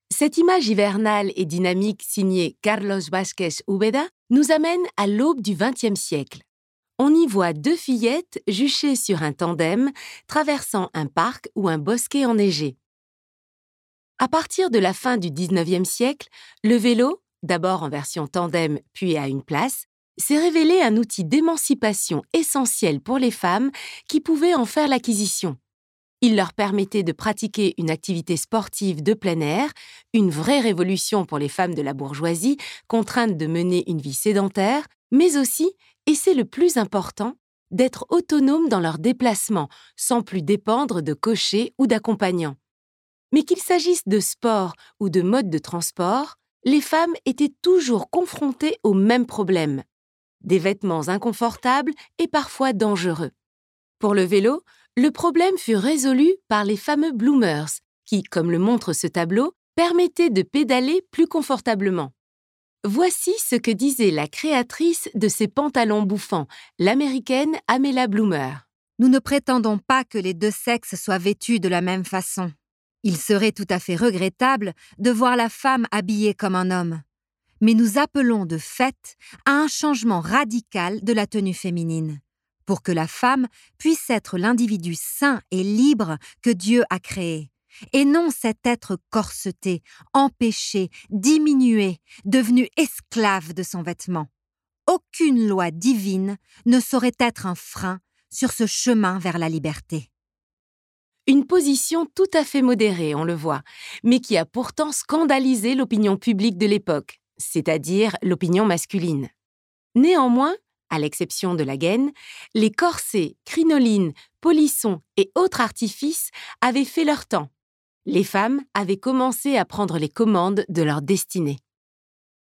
Cette image hivernale et dynamique signée Carlos Vázquez Úbeda nous amène à l'aube du XXe siècle. On y voit deux fillettes juchées sur un tandem traversant un parc ou un bosquet enneigé. À partir de la fin du XIXe siècle, le vélo, d'abord en version tandem puis à une place, s'est révélé un outil d'émancipation essentiel pour les femmes qui pouvaient en faire l'acquisition. Il leur permettait de pratiquer une activité sportive de plein air, une vraie révolution pour les femmes de la bourgeoisie, contraintes de mener une vie sédentaire, mais aussi, et c'est le plus important, d'être autonomes dans leurs déplacements, sans plus dépendre de cochers ou d'accompagnants. Mais qu'il s'agisse de sport ou de mode de transport, les femmes étaient toujours confrontées au même problème. Des vêtements inconfortables et parfois dangereux. Pour le vélo, le problème fut résolu par les fameux bloomers, qui, comme le montre ce tableau, permettaient de pédaler plus confortablement. Voici ce que disait la créatrice de ces pantalons bouffants, l'américaine Amela Bloomer. Nous ne prétendons pas que les deux sexes soient vêtus de la même façon. Il serait tout à fait regrettable de voir la femme habillée comme un homme. Mais nous appelons de fait à un changement radical de la tenue féminine, pour que la femme puisse être l'individu sain et libre que Dieu a créé, et non cet être corseté, empêché, diminué, devenu esclave de son vêtement. Aucune loi divine ne saurait être un frein sur ce chemin vers la liberté. Une position tout à fait modérée, on le voit, mais qui a pourtant scandalisé l'opinion publique de l'époque, c'est-à-dire l'opinion masculine. Néanmoins, à l'exception de la gaine, les corsets, crinolines, polissons et autres artifices avaient fait leur temps. Les femmes avaient commencé à prendre les commandes de leur destinée.